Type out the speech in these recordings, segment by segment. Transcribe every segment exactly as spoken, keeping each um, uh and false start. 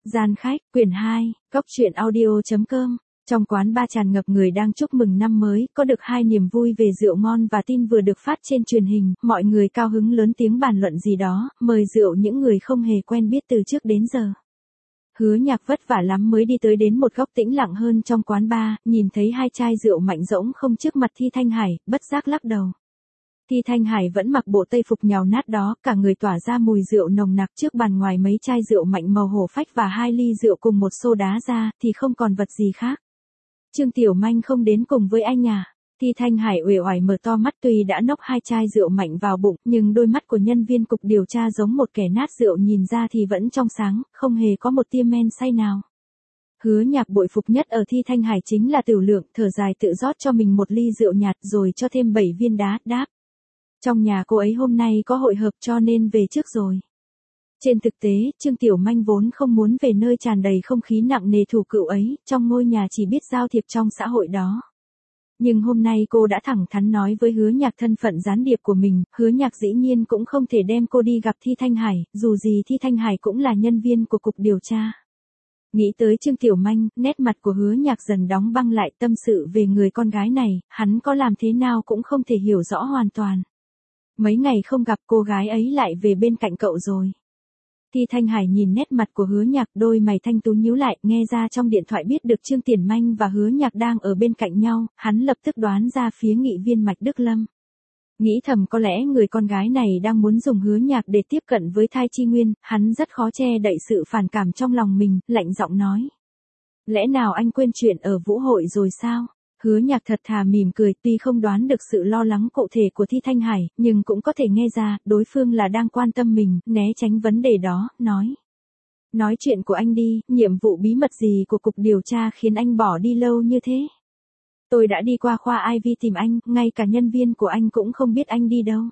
Gian khách, quyển hai, góc truyện audio.com. Trong quán ba tràn ngập người đang chúc mừng năm mới, có được hai niềm vui về rượu ngon và tin vừa được phát trên truyền hình, mọi người cao hứng lớn tiếng bàn luận gì đó, mời rượu những người không hề quen biết từ trước đến giờ. Hứa Nhạc vất vả lắm mới đi tới đến một góc tĩnh lặng hơn trong quán ba, nhìn thấy hai chai rượu mạnh rỗng không trước mặt Thi Thanh Hải, bất giác lắc đầu. Thi Thanh Hải vẫn mặc bộ tây phục nhàu nát đó, cả người tỏa ra mùi rượu nồng nặc, trước bàn ngoài mấy chai rượu mạnh màu hổ phách và hai ly rượu cùng một xô đá ra, thì không còn vật gì khác. Trương Tiểu Manh không đến cùng với anh à? Thi Thanh Hải uể oải mở to mắt, tuy đã nốc hai chai rượu mạnh vào bụng, nhưng đôi mắt của nhân viên cục điều tra giống một kẻ nát rượu, nhìn ra thì vẫn trong sáng, không hề có một tia men say nào. Hứa Nhạc bội phục nhất ở Thi Thanh Hải chính là tiểu lượng, thở dài tự rót cho mình một ly rượu nhạt rồi cho thêm bảy viên đá, đáp. Trong nhà cô ấy hôm nay có hội hợp cho nên về trước rồi. Trên thực tế, Trương Tiểu Manh vốn không muốn về nơi tràn đầy không khí nặng nề thủ cựu ấy, trong ngôi nhà chỉ biết giao thiệp trong xã hội đó. Nhưng hôm nay cô đã thẳng thắn nói với Hứa Nhạc thân phận gián điệp của mình, Hứa Nhạc dĩ nhiên cũng không thể đem cô đi gặp Thi Thanh Hải, dù gì Thi Thanh Hải cũng là nhân viên của cục điều tra. Nghĩ tới Trương Tiểu Manh, nét mặt của Hứa Nhạc dần đóng băng lại, tâm sự về người con gái này, hắn có làm thế nào cũng không thể hiểu rõ hoàn toàn. Mấy ngày không gặp, cô gái ấy lại về bên cạnh cậu rồi. Thi Thanh Hải nhìn nét mặt của Hứa Nhạc, đôi mày thanh tú nhíu lại, nghe ra trong điện thoại biết được Trương Tiền Manh và Hứa Nhạc đang ở bên cạnh nhau, hắn lập tức đoán ra phía nghị viên Mạch Đức Lâm. Nghĩ thầm có lẽ người con gái này đang muốn dùng Hứa Nhạc để tiếp cận với thai chi nguyên, hắn rất khó che đậy sự phản cảm trong lòng mình, lạnh giọng nói. Lẽ nào anh quên chuyện ở vũ hội rồi sao? Hứa Nhạc thật thà mỉm cười, tuy không đoán được sự lo lắng cụ thể của Thi Thanh Hải, nhưng cũng có thể nghe ra, đối phương là đang quan tâm mình, né tránh vấn đề đó, nói. Nói chuyện của anh đi, nhiệm vụ bí mật gì của cục điều tra khiến anh bỏ đi lâu như thế? Tôi đã đi qua khoa i vê tìm anh, ngay cả nhân viên của anh cũng không biết anh đi đâu.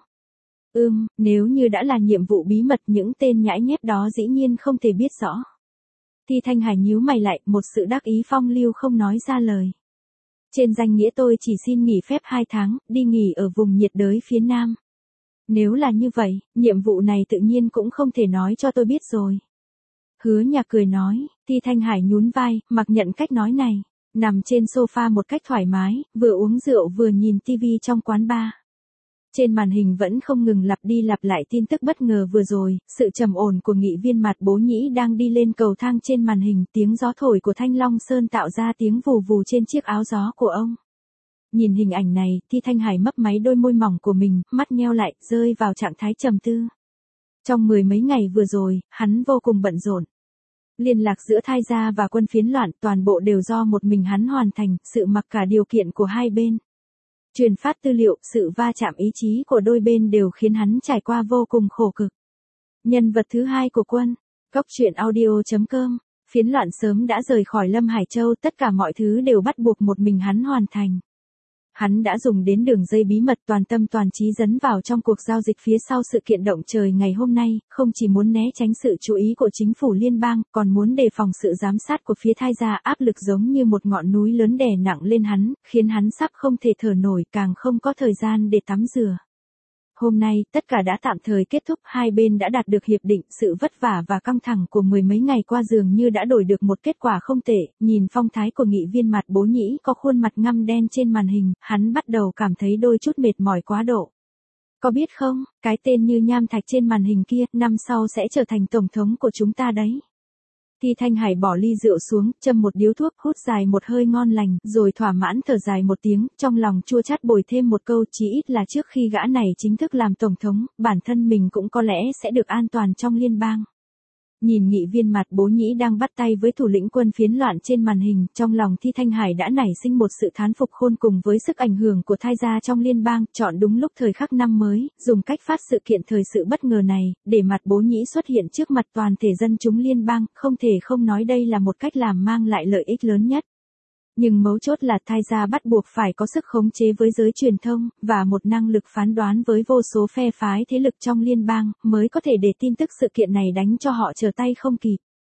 Ừm, nếu như đã là nhiệm vụ bí mật, những tên nhãi nhép đó dĩ nhiên không thể biết rõ. Thi Thanh Hải nhíu mày lại, một sự đắc ý phong lưu không nói ra lời. Trên danh nghĩa tôi chỉ xin nghỉ phép hai tháng, đi nghỉ ở vùng nhiệt đới phía Nam. Nếu là như vậy, nhiệm vụ này tự nhiên cũng không thể nói cho tôi biết rồi. Hứa Nhạc cười nói, Thi Thanh Hải nhún vai, mặc nhận cách nói này, nằm trên sofa một cách thoải mái, vừa uống rượu vừa nhìn tivi trong quán bar. Trên màn hình vẫn không ngừng lặp đi lặp lại tin tức bất ngờ vừa rồi, sự trầm ổn của nghị viên Mạt Bố Nhĩ đang đi lên cầu thang trên màn hình, tiếng gió thổi của Thanh Long Sơn tạo ra tiếng vù vù trên chiếc áo gió của ông. Nhìn hình ảnh này, Thi Thanh Hải mấp máy đôi môi mỏng của mình, mắt nheo lại, rơi vào trạng thái trầm tư. Trong mười mấy ngày vừa rồi, hắn vô cùng bận rộn. Liên lạc giữa Thai Gia và quân phiến loạn, toàn bộ đều do một mình hắn hoàn thành, sự mặc cả điều kiện của hai bên. Truyền phát tư liệu, sự va chạm ý chí của đôi bên đều khiến hắn trải qua vô cùng khổ cực. Nhân vật thứ hai của quân, góc truyện audio.com, phiến loạn sớm đã rời khỏi Lâm Hải Châu, tất cả mọi thứ đều bắt buộc một mình hắn hoàn thành. Hắn đã dùng đến đường dây bí mật, toàn tâm toàn trí dấn vào trong cuộc giao dịch phía sau sự kiện động trời ngày hôm nay, không chỉ muốn né tránh sự chú ý của chính phủ liên bang, còn muốn đề phòng sự giám sát của phía Thai Gia, áp lực giống như một ngọn núi lớn đè nặng lên hắn, khiến hắn sắp không thể thở nổi, càng không có thời gian để tắm rửa. Hôm nay, tất cả đã tạm thời kết thúc, hai bên đã đạt được hiệp định, sự vất vả và căng thẳng của mười mấy ngày qua dường như đã đổi được một kết quả không tệ, nhìn phong thái của nghị viên Mạt Bố Nhĩ có khuôn mặt ngăm đen trên màn hình, hắn bắt đầu cảm thấy đôi chút mệt mỏi quá độ. Có biết không, cái tên như nham thạch trên màn hình kia, năm sau sẽ trở thành tổng thống của chúng ta đấy. Thi Thanh Hải bỏ ly rượu xuống, châm một điếu thuốc, hút dài một hơi ngon lành, rồi thỏa mãn thở dài một tiếng, trong lòng chua chát bồi thêm một câu, chí ít là trước khi gã này chính thức làm tổng thống, bản thân mình cũng có lẽ sẽ được an toàn trong liên bang. Nhìn nghị viên Mạt Bố Nhĩ đang bắt tay với thủ lĩnh quân phiến loạn trên màn hình, trong lòng Thi Thanh Hải đã nảy sinh một sự thán phục khôn cùng với sức ảnh hưởng của Thai Gia trong liên bang, chọn đúng lúc thời khắc năm mới, dùng cách phát sự kiện thời sự bất ngờ này, để Mạt Bố Nhĩ xuất hiện trước mặt toàn thể dân chúng liên bang, không thể không nói đây là một cách làm mang lại lợi ích lớn nhất. Nhưng mấu chốt là Thai Gia bắt buộc phải có sức khống chế với giới truyền thông, và một năng lực phán đoán với vô số phe phái thế lực trong liên bang, mới có thể để tin tức sự kiện này đánh cho họ trở tay không kịp.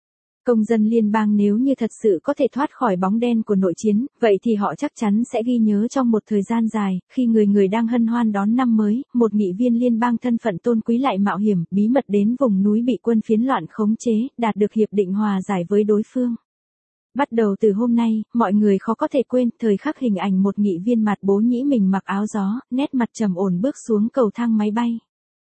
Công dân liên bang nếu như thật sự có thể thoát khỏi bóng đen của nội chiến, vậy thì họ chắc chắn sẽ ghi nhớ trong một thời gian dài, khi người người đang hân hoan đón năm mới, một nghị viên liên bang thân phận tôn quý lại mạo hiểm, bí mật đến vùng núi bị quân phiến loạn khống chế, đạt được hiệp định hòa giải với đối phương. Bắt đầu từ hôm nay, mọi người khó có thể quên thời khắc hình ảnh một nghị viên mặt bố nhĩ mình mặc áo gió, nét mặt trầm ổn bước xuống cầu thang máy bay.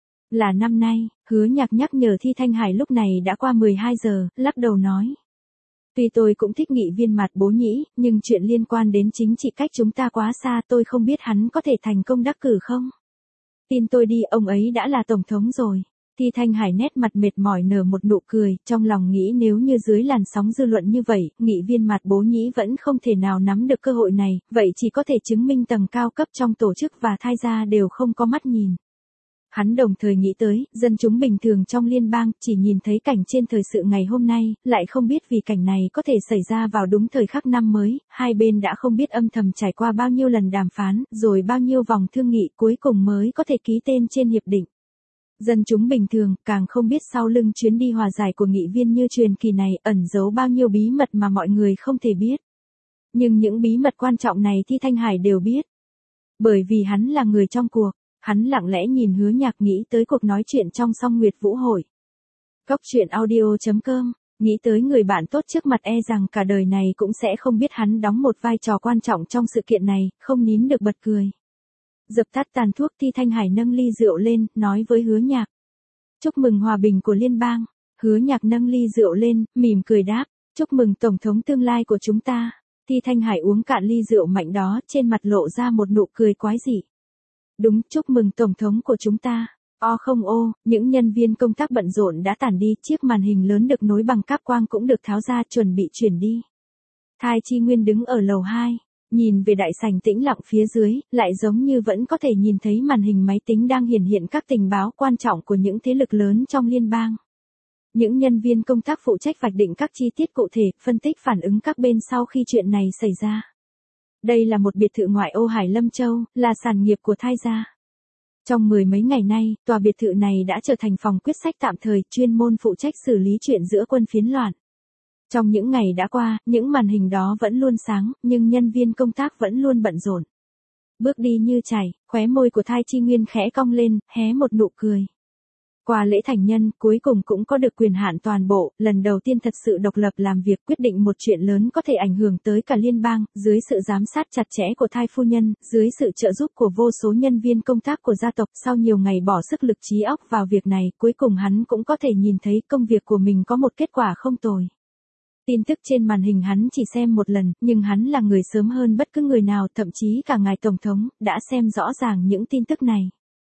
Là năm nay, Hứa Nhạc nhắc nhở Thi Thanh Hải lúc này đã qua mười hai giờ, lắc đầu nói. Tuy tôi cũng thích nghị viên mặt bố nhĩ, nhưng chuyện liên quan đến chính trị cách chúng ta quá xa, tôi không biết hắn có thể thành công đắc cử không. Tin tôi đi, ông ấy đã là tổng thống rồi. Thi Thanh Hải nét mặt mệt mỏi nở một nụ cười, trong lòng nghĩ nếu như dưới làn sóng dư luận như vậy, nghị viên mặt bố nhĩ vẫn không thể nào nắm được cơ hội này, vậy chỉ có thể chứng minh tầng cao cấp trong tổ chức và Thai gia đều không có mắt nhìn. Hắn đồng thời nghĩ tới, dân chúng bình thường trong liên bang, chỉ nhìn thấy cảnh trên thời sự ngày hôm nay, lại không biết vì cảnh này có thể xảy ra vào đúng thời khắc năm mới, hai bên đã không biết âm thầm trải qua bao nhiêu lần đàm phán, rồi bao nhiêu vòng thương nghị cuối cùng mới có thể ký tên trên hiệp định. Dân chúng bình thường, càng không biết sau lưng chuyến đi hòa giải của nghị viên như truyền kỳ này, ẩn giấu bao nhiêu bí mật mà mọi người không thể biết. Nhưng những bí mật quan trọng này Thi Thanh Hải đều biết. Bởi vì hắn là người trong cuộc. Hắn lặng lẽ nhìn Hứa Nhạc nghĩ tới cuộc nói chuyện trong Song Nguyệt Vũ Hội. Cốc truyện audio chấm com, nghĩ tới người bạn tốt trước mặt e rằng cả đời này cũng sẽ không biết hắn đóng một vai trò quan trọng trong sự kiện này, không nín được bật cười. Dập tắt tàn thuốc Thi Thanh Hải nâng ly rượu lên, nói với Hứa Nhạc. Chúc mừng hòa bình của liên bang. Hứa Nhạc nâng ly rượu lên, mỉm cười đáp. Chúc mừng tổng thống tương lai của chúng ta. Thi Thanh Hải uống cạn ly rượu mạnh đó, trên mặt lộ ra một nụ cười quái dị. Đúng, chúc mừng tổng thống của chúng ta. O không ô, những nhân viên công tác bận rộn đã tản đi, chiếc màn hình lớn được nối bằng cáp quang cũng được tháo ra chuẩn bị chuyển đi. Thai Chi Nguyên đứng ở lầu hai, nhìn về đại sảnh tĩnh lặng phía dưới, lại giống như vẫn có thể nhìn thấy màn hình máy tính đang hiển hiện các tình báo quan trọng của những thế lực lớn trong liên bang. Những nhân viên công tác phụ trách vạch định các chi tiết cụ thể, phân tích phản ứng các bên sau khi chuyện này xảy ra. Đây là một biệt thự ngoại ô Hải Lâm Châu, là sản nghiệp của Thai gia. Trong mười mấy ngày nay, tòa biệt thự này đã trở thành phòng quyết sách tạm thời, chuyên môn phụ trách xử lý chuyện giữa quân phiến loạn. Trong những ngày đã qua, những màn hình đó vẫn luôn sáng, nhưng nhân viên công tác vẫn luôn bận rộn. Bước đi như chảy, khóe môi của Thai Chi Nguyên khẽ cong lên, hé một nụ cười. Qua lễ thành nhân, cuối cùng cũng có được quyền hạn toàn bộ, lần đầu tiên thật sự độc lập làm việc, quyết định một chuyện lớn có thể ảnh hưởng tới cả liên bang, dưới sự giám sát chặt chẽ của Thai phu nhân, dưới sự trợ giúp của vô số nhân viên công tác của gia tộc, sau nhiều ngày bỏ sức lực trí óc vào việc này, cuối cùng hắn cũng có thể nhìn thấy công việc của mình có một kết quả không tồi. Tin tức trên màn hình hắn chỉ xem một lần, nhưng hắn là người sớm hơn bất cứ người nào, thậm chí cả ngài tổng thống, đã xem rõ ràng những tin tức này.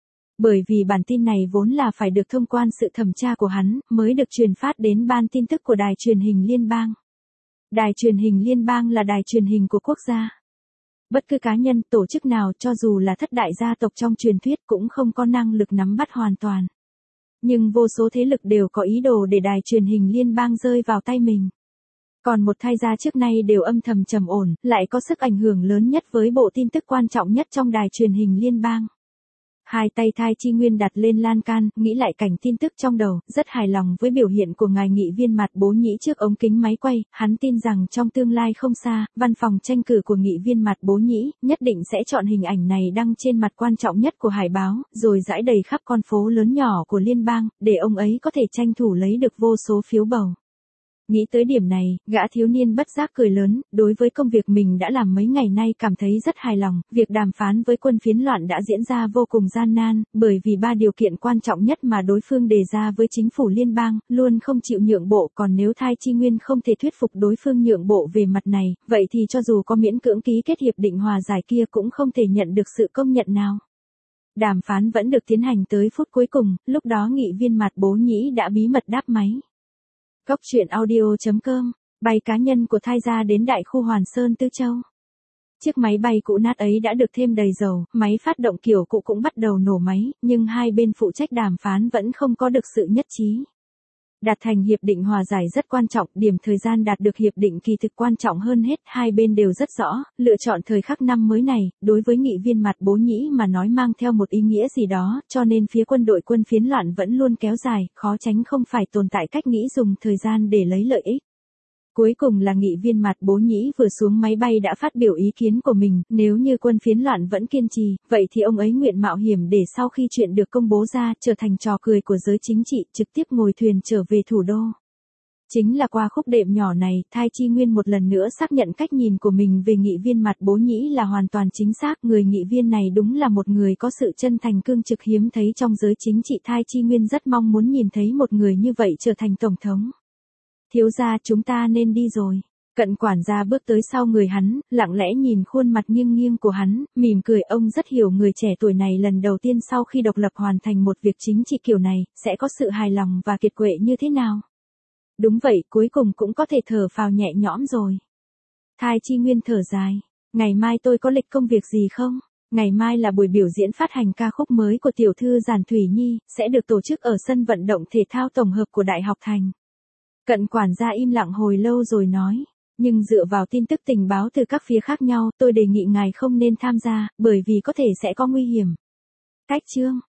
Bởi vì bản tin này vốn là phải được thông qua sự thẩm tra của hắn, mới được truyền phát đến ban tin tức của đài truyền hình liên bang. Đài truyền hình liên bang là đài truyền hình của quốc gia. Bất cứ cá nhân, tổ chức nào cho dù là thất đại gia tộc trong truyền thuyết cũng không có năng lực nắm bắt hoàn toàn. Nhưng vô số thế lực đều có ý đồ để đài truyền hình liên bang rơi vào tay mình. Còn một Thai gia trước nay đều âm thầm trầm ổn, lại có sức ảnh hưởng lớn nhất với bộ tin tức quan trọng nhất trong đài truyền hình liên bang. Hai tay Thai Chi Nguyên đặt lên lan can, nghĩ lại cảnh tin tức trong đầu, rất hài lòng với biểu hiện của ngài nghị viên mặt bố nhĩ trước ống kính máy quay, hắn tin rằng trong tương lai không xa, văn phòng tranh cử của nghị viên mặt bố nhĩ, nhất định sẽ chọn hình ảnh này đăng trên mặt quan trọng nhất của hải báo, rồi rải đầy khắp con phố lớn nhỏ của liên bang, để ông ấy có thể tranh thủ lấy được vô số phiếu bầu. Nghĩ tới điểm này, gã thiếu niên bất giác cười lớn, đối với công việc mình đã làm mấy ngày nay cảm thấy rất hài lòng, việc đàm phán với quân phiến loạn đã diễn ra vô cùng gian nan, bởi vì ba điều kiện quan trọng nhất mà đối phương đề ra với chính phủ liên bang, luôn không chịu nhượng bộ, còn nếu Thai Chi Nguyên không thể thuyết phục đối phương nhượng bộ về mặt này, vậy thì cho dù có miễn cưỡng ký kết hiệp định hòa giải kia cũng không thể nhận được sự công nhận nào. Đàm phán vẫn được tiến hành tới phút cuối cùng, lúc đó nghị viên mặt bố nhĩ đã bí mật đáp máy. Cốc truyện audio chấm com, bay cá nhân của Thai gia đến đại khu Hoàn Sơn Tư Châu. Chiếc máy bay cũ nát ấy đã được thêm đầy dầu, máy phát động kiểu cũ cũng bắt đầu nổ máy, nhưng hai bên phụ trách đàm phán vẫn không có được sự nhất trí. Đạt thành hiệp định hòa giải rất quan trọng, điểm thời gian đạt được hiệp định kỳ thực quan trọng hơn hết, hai bên đều rất rõ, lựa chọn thời khắc năm mới này, đối với nghị viên mặt bố nhĩ mà nói mang theo một ý nghĩa gì đó, cho nên phía quân đội quân phiến loạn vẫn luôn kéo dài, khó tránh không phải tồn tại cách nghĩ dùng thời gian để lấy lợi ích. Cuối cùng là nghị viên Mạt Bố Nhĩ vừa xuống máy bay đã phát biểu ý kiến của mình, nếu như quân phiến loạn vẫn kiên trì, vậy thì ông ấy nguyện mạo hiểm để sau khi chuyện được công bố ra, trở thành trò cười của giới chính trị, trực tiếp ngồi thuyền trở về thủ đô. Chính là qua khúc đệm nhỏ này, Thai Chi Nguyên một lần nữa xác nhận cách nhìn của mình về nghị viên Mạt Bố Nhĩ là hoàn toàn chính xác. Người nghị viên này đúng là một người có sự chân thành cương trực hiếm thấy trong giới chính trị. Thai Chi Nguyên rất mong muốn nhìn thấy một người như vậy trở thành tổng thống. Thiếu gia, chúng ta nên đi rồi. Cận quản gia bước tới sau người hắn, lặng lẽ nhìn khuôn mặt nghiêng nghiêng của hắn, mỉm cười. Ông rất hiểu người trẻ tuổi này lần đầu tiên sau khi độc lập hoàn thành một việc chính trị kiểu này, sẽ có sự hài lòng và kiệt quệ như thế nào. Đúng vậy, cuối cùng cũng có thể thở phào nhẹ nhõm rồi. Thai Chi Nguyên thở dài. Ngày mai tôi có lịch công việc gì không? Ngày mai là buổi biểu diễn phát hành ca khúc mới của tiểu thư Giản Thủy Nhi, sẽ được tổ chức ở sân vận động thể thao tổng hợp của Đại học Thành. Cận quản gia im lặng hồi lâu rồi nói. Nhưng dựa vào tin tức tình báo từ các phía khác nhau, tôi đề nghị ngài không nên tham gia, bởi vì có thể sẽ có nguy hiểm. Cách chương